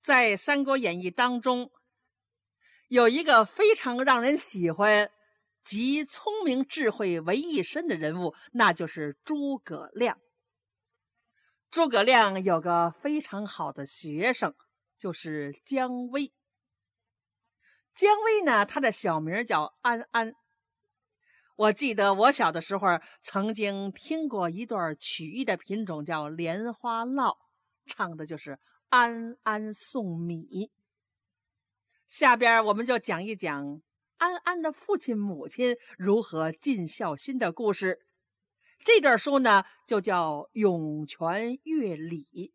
在《三国演义》当中，有一个非常让人喜欢、集聪明智慧为一身的人物，那就是诸葛亮。诸葛亮有个非常好的学生，就是姜维。姜维呢，他的小名叫安安。我记得我小的时候曾经听过一段曲艺的品种叫《莲花落》，唱的就是安安送米。下边我们就讲一讲安安的父亲母亲如何尽孝心的故事。这段书呢就叫涌泉乐理。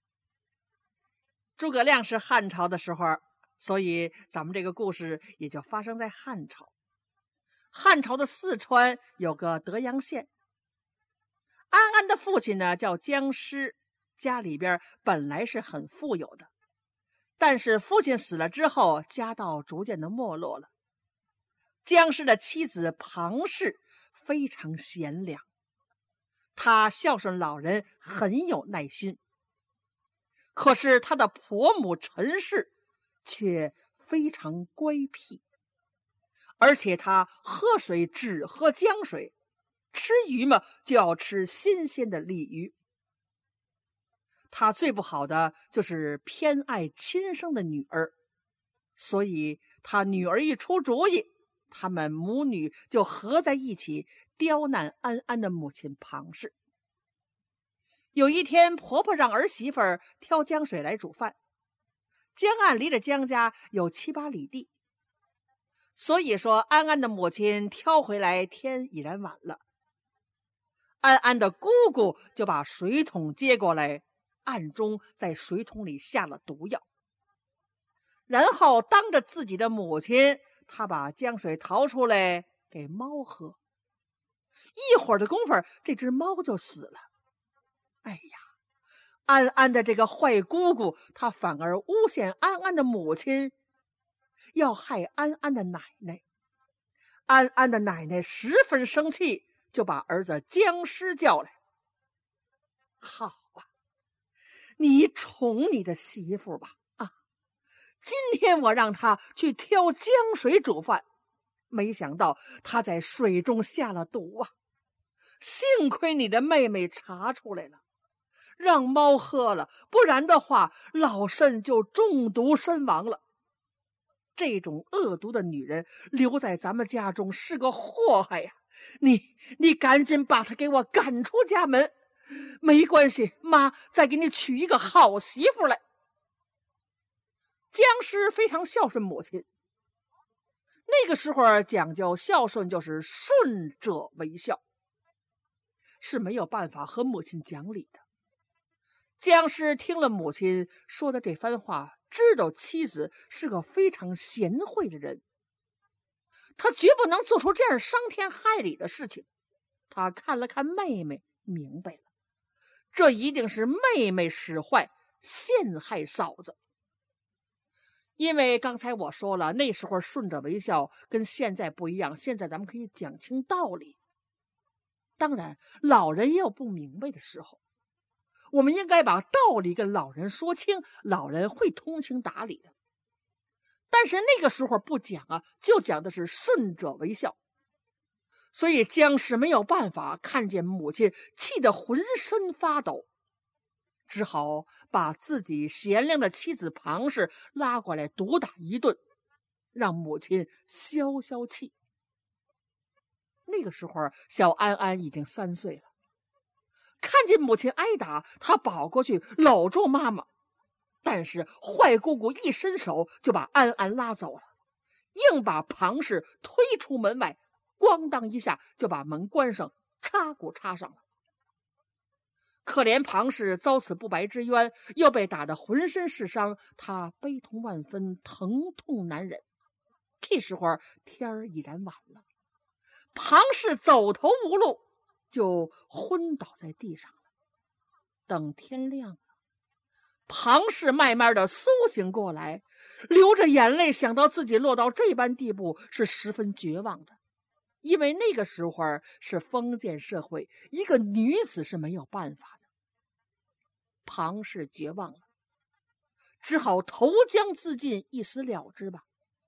诸葛亮是汉朝的时候，所以咱们这个故事也就发生在汉朝。汉朝的四川有个德阳县，安安的父亲呢叫姜师，家里边本来是很富有的，但是父亲死了之后，家道逐渐的没落了。姜师的妻子庞氏非常贤良，她孝顺老人，很有耐心。可是她的婆母陈氏却非常乖僻，而且她喝水只喝江水，吃鱼嘛就要吃新鲜的鲤鱼。她最不好的就是偏爱亲生的女儿，所以她女儿一出主意，他们母女就合在一起刁难安安的母亲庞氏。有一天，婆婆让儿媳妇挑江水来煮饭。江岸离着姜家有7、8里地，所以说安安的母亲挑回来，天已然晚了。安安的姑姑就把水桶接过来，暗中在水桶里下了毒药，然后当着自己的母亲，她把江水淘出来给猫喝。一会儿的功夫，这只猫就死了。哎呀，安安的这个坏姑姑，她反而诬陷安安的母亲要害安安的奶奶。安安的奶奶十分生气，就把儿子姜师叫来。好啊，你宠你的媳妇吧啊！今天我让她去挑江水煮饭，没想到她在水中下了毒啊！幸亏你的妹妹查出来了，让猫喝了，不然的话老慎就中毒身亡了。这种恶毒的女人留在咱们家中是个祸害呀！你赶紧把她给我赶出家门。没关系，妈再给你娶一个好媳妇来。姜师非常孝顺母亲，那个时候讲究孝顺就是顺者为孝，是没有办法和母亲讲理的。姜师听了母亲说的这番话，知道妻子是个非常贤惠的人，他绝不能做出这样伤天害理的事情。他看了看妹妹，明白了，这一定是妹妹使坏，陷害嫂子。因为刚才我说了，那时候顺者为孝跟现在不一样，现在咱们可以讲清道理。当然老人也有不明白的时候，我们应该把道理跟老人说清，老人会通情达理的。但是那个时候不讲啊，就讲的是顺者为孝。所以姜氏没有办法，看见母亲气得浑身发抖，只好把自己贤良的妻子庞氏拉过来毒打一顿，让母亲消消气。那个时候小安安已经3岁了，看见母亲挨打，他跑过去搂住妈妈，但是坏姑姑一伸手就把安安拉走了，硬把庞氏推出门外，咣当一下就把门关上，插鼓插上了。可怜庞氏遭此不白之冤，又被打得浑身是伤，他悲痛万分，疼痛难忍。这时候天儿已然晚了，庞氏走投无路，就昏倒在地上了。等天亮了，庞氏慢慢的苏醒过来，流着眼泪，想到自己落到这般地步，是十分绝望的。因为那个时候是封建社会，一个女子是没有办法的。庞氏绝望了， 只好投江自尽，一死了之吧。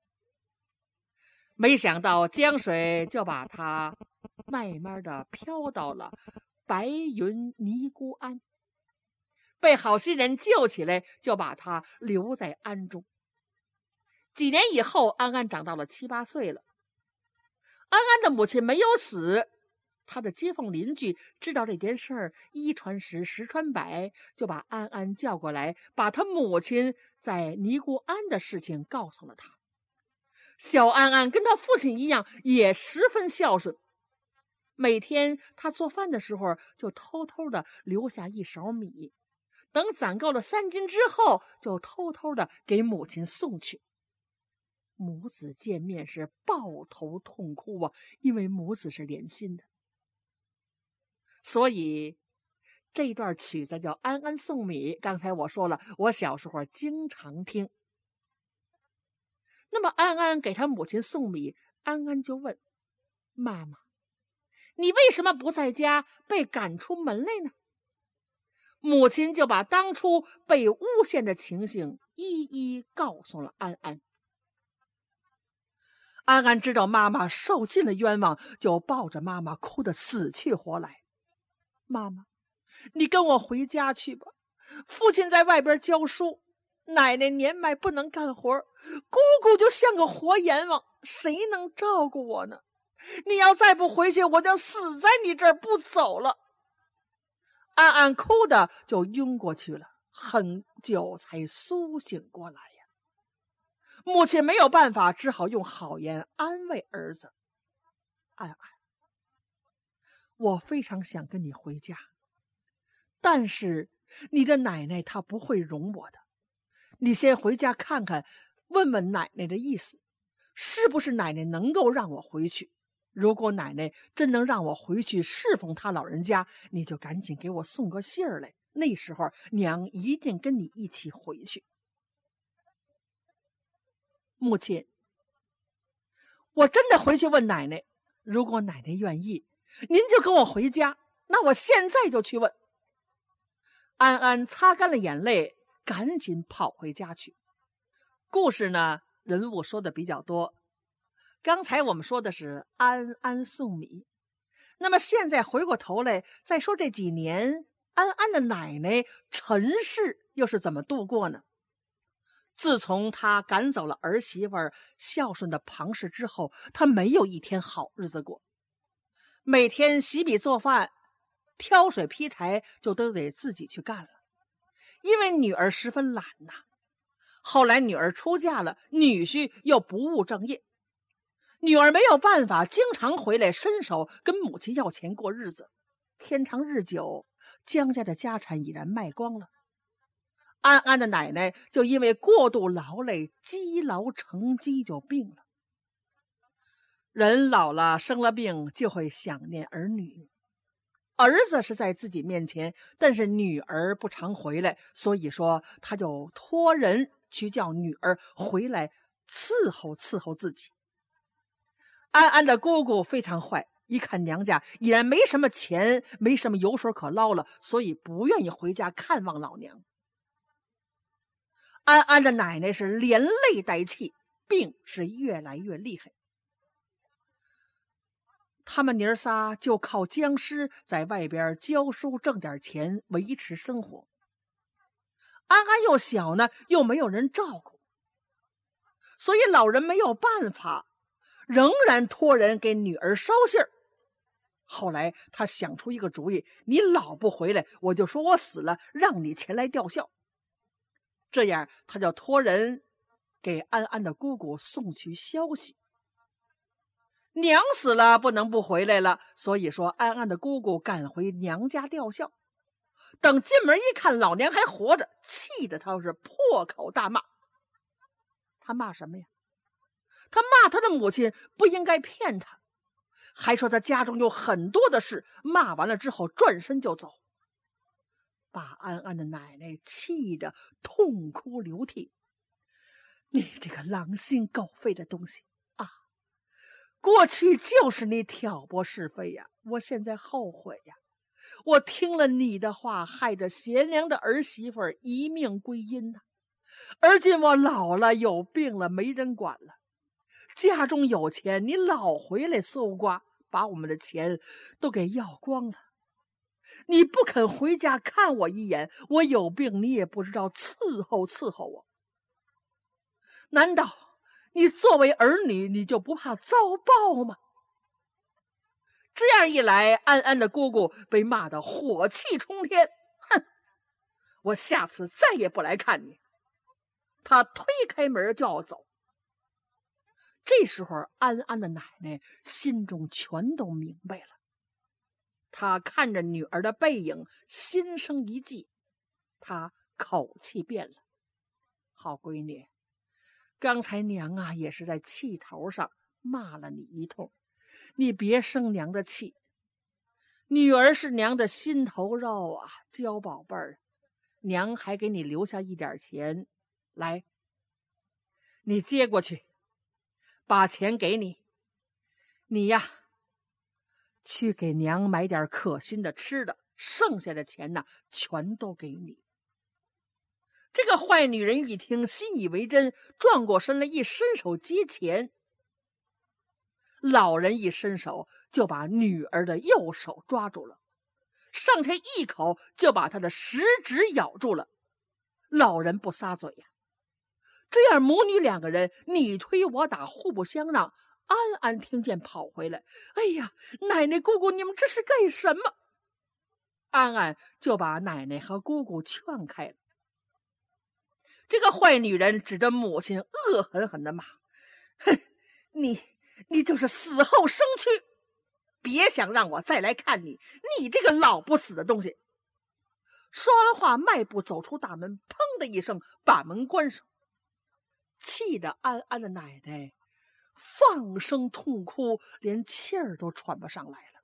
没想到江水就把他慢慢的飘到了白云尼姑庵，被好心人救起来，就把他留在庵中。几年以后，安安长到了7、8岁了。安安的母亲没有死，他的街坊邻居知道这件事儿，一传十，十传百，就把安安叫过来，把他母亲在尼姑庵的事情告诉了他。小安安跟他父亲一样，也十分孝顺。每天他做饭的时候，就偷偷的留下一勺米，等攒够了3斤之后，就偷偷的给母亲送去。母子见面是抱头痛哭啊，因为母子是连心的。所以这段曲子叫《安安送米》，刚才我说了，我小时候经常听。那么安安给他母亲送米，安安就问妈妈：“你为什么不在家，被赶出门来呢？”母亲就把当初被诬陷的情形一一告诉了安安。安安知道妈妈受尽了冤枉，就抱着妈妈哭得死去活来。妈妈，你跟我回家去吧，父亲在外边教书，奶奶年迈不能干活，姑姑就像个活阎王，谁能照顾我呢？你要再不回去，我就死在你这儿不走了。安安哭的就晕过去了，很久才苏醒过来。母亲没有办法，只好用好言安慰儿子。安安，我非常想跟你回家，但是你的奶奶她不会容我的。你先回家看看，问问奶奶的意思，是不是奶奶能够让我回去？如果奶奶真能让我回去侍奉她老人家，你就赶紧给我送个信儿来，那时候娘一定跟你一起回去。母亲，我真的回去问奶奶，如果奶奶愿意，您就跟我回家，那我现在就去问。安安擦干了眼泪，赶紧跑回家去。故事呢，人物说的比较多。刚才我们说的是安安送米，那么现在回过头来再说这几年安安的奶奶陈氏又是怎么度过呢？自从他赶走了儿媳妇孝顺的庞氏之后，他没有一天好日子过。每天洗米做饭、挑水劈柴就都得自己去干了，因为女儿十分懒呐。后来女儿出嫁了，女婿又不务正业，女儿没有办法，经常回来伸手跟母亲要钱过日子。天长日久，江家的家产已然卖光了。安安的奶奶就因为过度劳累，积劳成疾就病了。人老了生了病，就会想念儿女。儿子是在自己面前，但是女儿不常回来，所以说他就托人去叫女儿回来伺候自己。安安的姑姑非常坏，一看娘家已然没什么钱，没什么油水可捞了，所以不愿意回家看望老娘。安安的奶奶是连累带气，病是越来越厉害。他们娘仨就靠僵尸在外边教书挣点钱维持生活。安安又小呢，又没有人照顾，所以老人没有办法，仍然托人给女儿捎信儿。后来他想出一个主意，你老不回来，我就说我死了，让你前来吊孝。这样他就托人给安安的姑姑送去消息。娘死了，不能不回来了，所以说安安的姑姑赶回娘家吊孝。等进门一看，老娘还活着，气得他是破口大骂。他骂什么呀？他骂他的母亲不应该骗他，还说他家中有很多的事。骂完了之后转身就走，把安安的奶奶气得痛哭流涕。你这个狼心狗肺的东西啊！过去就是你挑拨是非呀，我现在后悔呀！我听了你的话，害着贤良的儿媳妇一命归阴呐！ 而今我老了，有病了，没人管了。家中有钱，你老回来搜刮，把我们的钱都给要光了。你不肯回家看我一眼，我有病你也不知道伺候我。难道你作为儿女，你就不怕遭报吗？这样一来，安安的姑姑被骂得火气冲天。哼，我下次再也不来看你。他推开门就要走。这时候，安安的奶奶心中全都明白了。她看着女儿的背影，心生一计。她口气变了：“好闺女，刚才娘啊也是在气头上骂了你一通，你别生娘的气。女儿是娘的心头肉啊，娇宝贝儿，娘还给你留下一点钱，来，你接过去，把钱给你。你呀，去给娘买点可心的吃的，剩下的钱呢，全都给你。”这个坏女人一听，信以为真，转过身来，一伸手接钱。老人一伸手，就把女儿的右手抓住了，上前一口就把她的食指咬住了。老人不撒嘴呀。这样母女两个人你推我打，互不相让。安安听见跑回来，哎呀，奶奶姑姑，你们这是干什么？安安就把奶奶和姑姑劝开了。这个坏女人指着母亲恶狠狠地骂：“哼，你就是死后生蛆，别想让我再来看你，你这个老不死的东西！”说完话，迈步走出大门，砰的一声把门关上，气得安安的奶奶放声痛哭，连气儿都喘不上来了。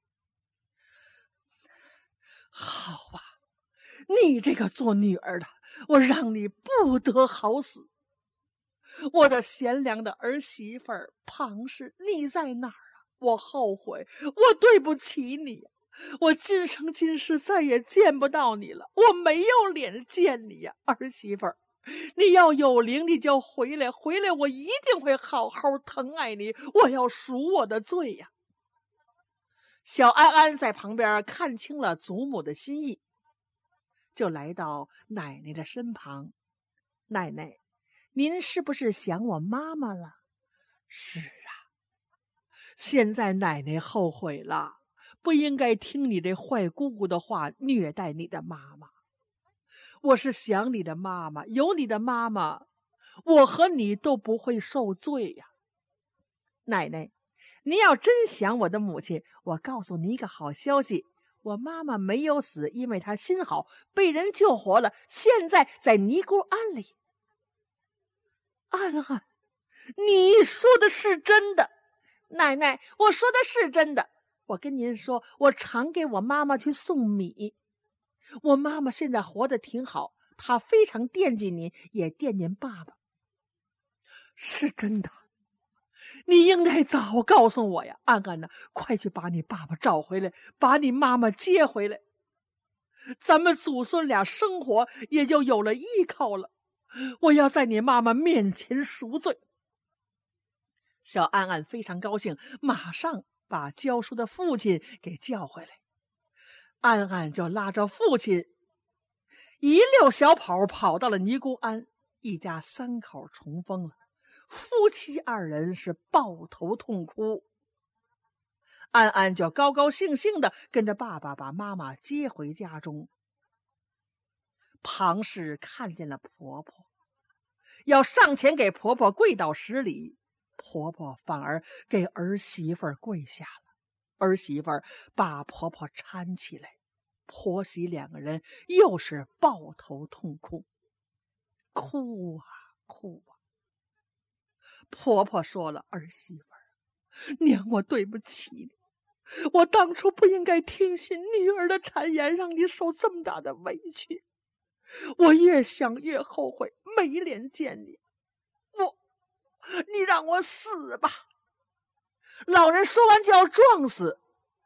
好啊，你这个做女儿的，我让你不得好死！我的贤良的儿媳妇儿庞氏，你在哪儿啊？我后悔，我对不起你，我今生今世再也见不到你了，我没有脸见你呀，儿媳妇儿！你要有灵，你就回来，回来，我一定会好好疼爱你，我要赎我的罪呀！小安安在旁边看清了祖母的心意，就来到奶奶的身旁。奶奶，您是不是想我妈妈了？是啊，现在奶奶后悔了，不应该听你这坏姑姑的话，虐待你的妈妈。我是想你的妈妈，有你的妈妈，我和你都不会受罪呀。奶奶，你要真想我的母亲，我告诉你一个好消息，我妈妈没有死，因为她心好，被人救活了，现在在尼姑庵里。安安，你说的是真的？奶奶，我说的是真的。我跟您说，我常给我妈妈去送米。我妈妈现在活得挺好，她非常惦记你，也惦念爸爸。是真的，你应该早告诉我呀，安安呐，快去把你爸爸找回来，把你妈妈接回来，咱们祖孙俩生活也就有了依靠了。我要在你妈妈面前赎罪。小安安非常高兴，马上把教书的父亲给叫回来。安安就拉着父亲一溜小跑跑到了尼姑庵，一家三口重逢了，夫妻二人是抱头痛哭。安安就高高兴兴的跟着爸爸把妈妈接回家中。庞氏看见了婆婆，要上前给婆婆跪倒施礼，婆婆反而给儿媳妇跪下了。儿媳妇把婆婆搀起来，婆媳两个人又是抱头痛哭，哭啊哭啊。婆婆说了：“儿媳妇，娘我对不起你，我当初不应该听信女儿的谗言，让你受这么大的委屈。我越想越后悔，没脸见你。你让我死吧！”老人说完就要撞死，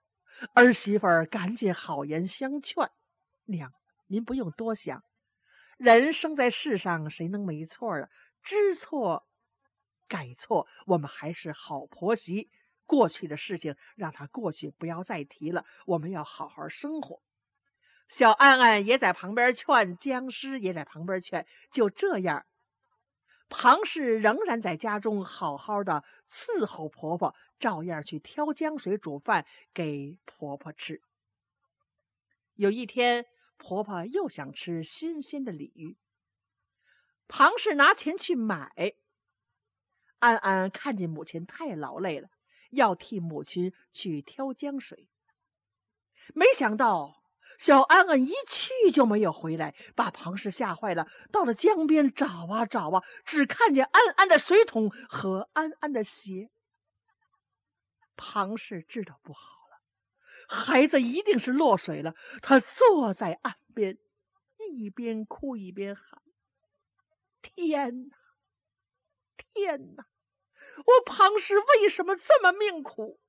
儿媳妇赶紧好言相劝：“娘，您不用多想， 人生在世上，谁能没错啊？知错改错，我们还是好婆媳。过去的事情让它过去，不要再提了。我们要好好生活。小安安也在旁边劝，僵尸也在旁边劝。就这样，庞氏仍然在家中好好的伺候婆婆，照样去挑江水煮饭给婆婆吃。有一天，婆婆又想吃新鲜的鲤鱼，庞氏拿钱去买。安安看见母亲太劳累了，要替母亲去挑江水。没想到小安安一去就没有回来，把庞氏吓坏了。到了江边找啊找啊，只看见安安的水桶和安安的鞋。庞氏知道不好了，孩子一定是落水了。他坐在岸边，一边哭一边喊：天哪，天哪！我庞氏为什么这么命苦？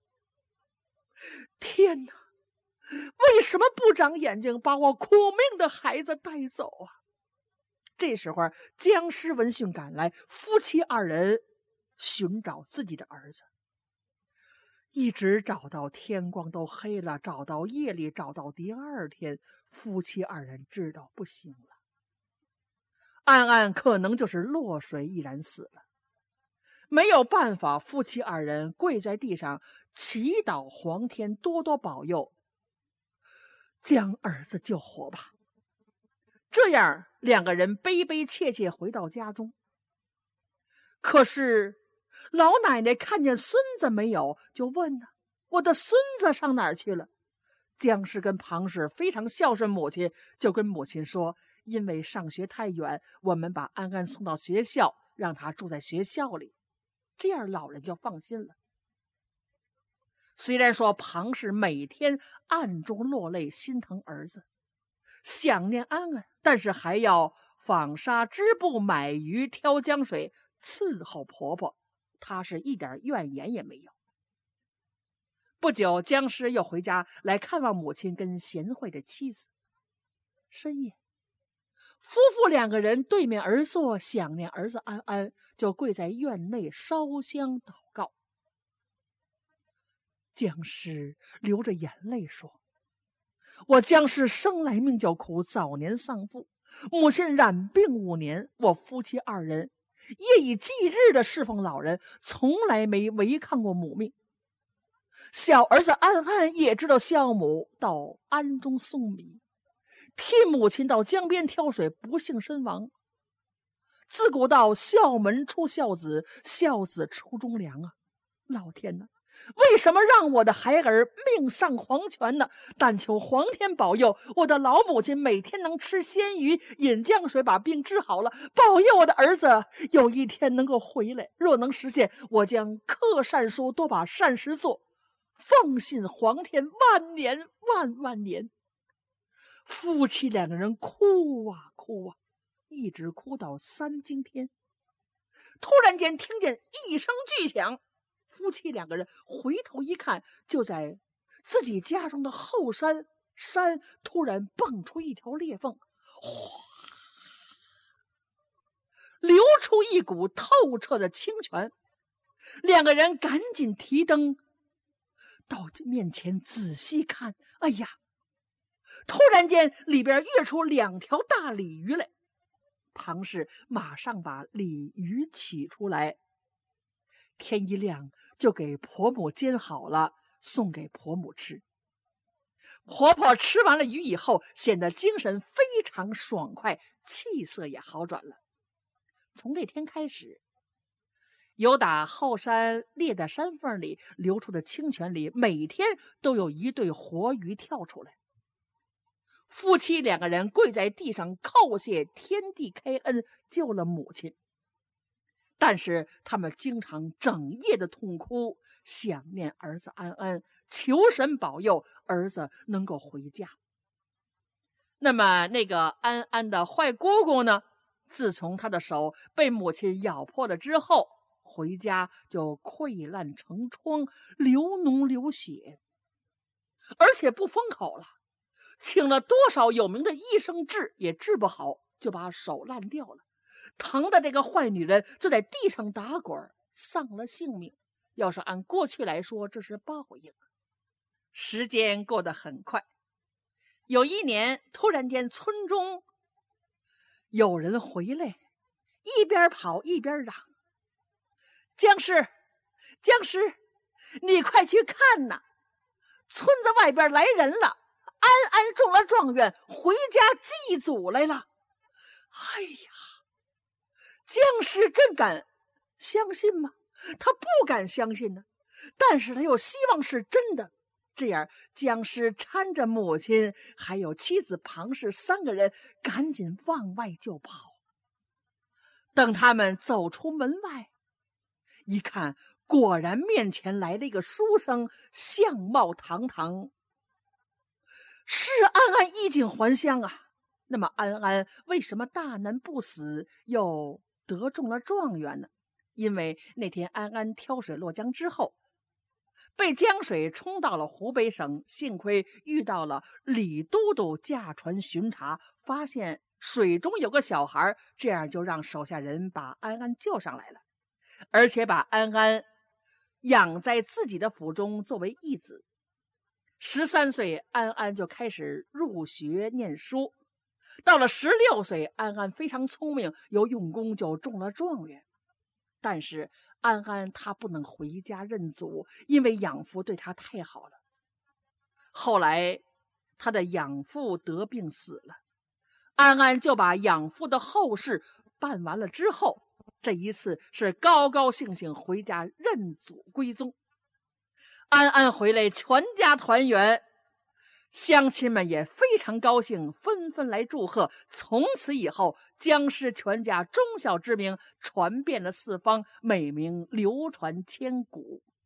天哪！为什么不长眼睛把我苦命的孩子带走啊？这时候，僵尸闻讯赶来，夫妻二人寻找自己的儿子，一直找到天光都黑了，找到夜里，找到第二天，夫妻二人知道不行了，安安可能就是落水毅然死了。没有办法，夫妻二人跪在地上祈祷皇天多多保佑，将儿子救活吧。这样，两个人悲悲切切回到家中。可是老奶奶看见孙子没有，就问呢：我的孙子上哪儿去了？僵尸跟庞氏非常孝顺母亲，就跟母亲说：因为上学太远，我们把安安送到学校，让他住在学校里，这样老人就放心了。虽然说庞氏每天暗中落泪，心疼儿子，想念安安，但是还要纺纱织布、买鱼、挑江水，伺候婆婆，她是一点怨言也没有。不久，僵尸又回家来看望母亲跟贤惠的妻子。深夜，夫妇两个人对面而坐，想念儿子安安，就跪在院内烧香祷告。僵尸流着眼泪说：我僵尸生来命就苦，早年丧父，母亲染病5年，我夫妻二人夜以继日的侍奉老人，从来没违抗过母命。小儿子安安也知道孝母到庵中送米，替母亲到江边挑水，不幸身亡。自古道孝门出孝子，孝子出忠良啊！老天哪，为什么让我的孩儿命丧黄泉呢？但求皇天保佑，我的老母亲每天能吃鲜鱼，饮江水，把病治好了。保佑我的儿子有一天能够回来。若能实现，我将刻善书，多把善事做，奉信皇天万年万年。夫妻两个人哭啊哭啊，一直哭到3更天。突然间听见一声巨响，夫妻两个人回头一看，就在自己家中的后山突然蹦出一条裂缝，哗，流出一股透彻的清泉。两个人赶紧提灯到面前仔细看，哎呀，突然间里边跃出2条大鲤鱼来。庞氏马上把鲤鱼取出来，天一亮就给婆母煎好了，送给婆母吃。婆婆吃完了鱼以后，显得精神非常爽快，气色也好转了。从这天开始，由打后山裂的山缝里流出的清泉里，每天都有一对活鱼跳出来。夫妻两个人跪在地上叩谢天地开恩，救了母亲。但是他们经常整夜的痛哭，想念儿子安安，求神保佑儿子能够回家。那么那个安安的坏姑姑呢，自从他的手被母亲咬破了之后，回家就溃烂成疮，流脓流血，而且不封口了。请了多少有名的医生治也治不好， 就把手烂掉了，疼的这个坏女人就在地上打滚，丧了性命。要是按过去来说，这是报应。时间过得很快，有一年，突然间村中有人回来，一边跑一边嚷：“僵尸，僵尸，你快去看呐！村子外边来人了，安安中了状元，回家祭祖来了。”哎呀，僵尸真敢相信吗？他不敢相信呢，但是他又希望是真的。这样，僵尸搀着母亲还有妻子庞氏3个人赶紧往外就跑。等他们走出门外，一看，果然面前来了一个书生，相貌堂堂，是安安衣锦还乡啊。那么安安为什么大难不死，又得中了状元呢？因为那天安安挑水落江之后，被江水冲到了湖北省，幸亏遇到了李都督驾船巡查，发现水中有个小孩，这样就让手下人把安安救上来了，而且把安安养在自己的府中作为义子。13岁，安安就开始入学念书。到了16岁，安安非常聪明又用功，就中了状元。但是安安他不能回家认祖，因为养父对他太好了。后来他的养父得病死了，安安就把养父的后事办完了之后，这一次是高高兴兴回家认祖归宗。安安回来，全家团圆，乡亲们也非常高兴，纷纷来祝贺。从此以后，僵尸全家忠孝之名传遍了四方，美名流传千古。